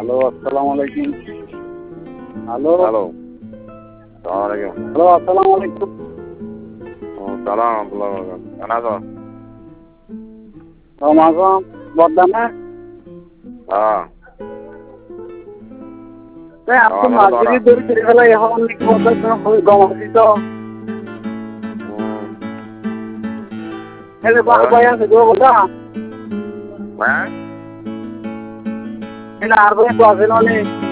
Hello, আসসালামু আলাইকুম। Hello, hello, সালাম আলাইকুম। হ্যালো, আসসালামু আলাইকুম। সালাম আব্দুল্লাহ বরকাত। কেমন আছো? রমাজন বর্ধমানে হ্যাঁ, আপনি আমারও তো মাঝিরি ধরে ছেড়ে ফেলা এখন গমাছি তো কয়ে আছে গো কথা হ্যাঁ? আর করে তো আছে না